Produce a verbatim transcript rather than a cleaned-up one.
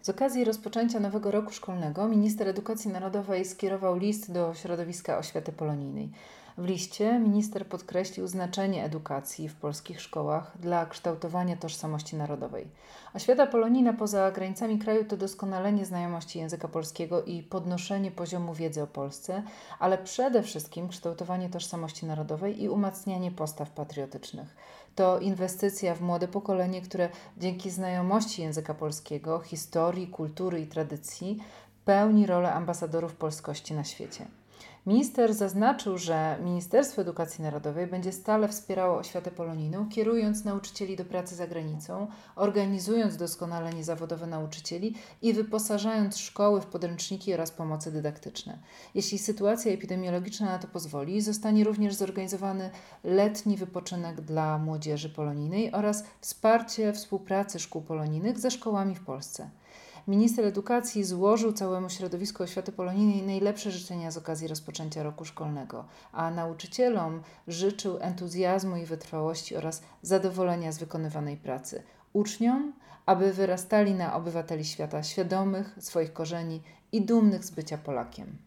Z okazji rozpoczęcia nowego roku szkolnego minister edukacji narodowej skierował list do środowiska oświaty polonijnej. W liście minister podkreślił znaczenie edukacji w polskich szkołach dla kształtowania tożsamości narodowej. Oświata polonijna poza granicami kraju to doskonalenie znajomości języka polskiego i podnoszenie poziomu wiedzy o Polsce, ale przede wszystkim kształtowanie tożsamości narodowej i umacnianie postaw patriotycznych. To inwestycja w młode pokolenie, które dzięki znajomości języka polskiego, historii, kultury i tradycji pełni rolę ambasadorów polskości na świecie. Minister zaznaczył, że Ministerstwo Edukacji Narodowej będzie stale wspierało oświatę polonijną, kierując nauczycieli do pracy za granicą, organizując doskonalenie zawodowe nauczycieli i wyposażając szkoły w podręczniki oraz pomoce dydaktyczne. Jeśli sytuacja epidemiologiczna na to pozwoli, zostanie również zorganizowany letni wypoczynek dla młodzieży polonijnej oraz wsparcie współpracy szkół polonijnych ze szkołami w Polsce. Minister edukacji złożył całemu środowisku oświaty polonijnej najlepsze życzenia z okazji rozpoczęcia roku szkolnego, a nauczycielom życzył entuzjazmu i wytrwałości oraz zadowolenia z wykonywanej pracy. Uczniom, aby wyrastali na obywateli świata świadomych swoich korzeni i dumnych z bycia Polakiem.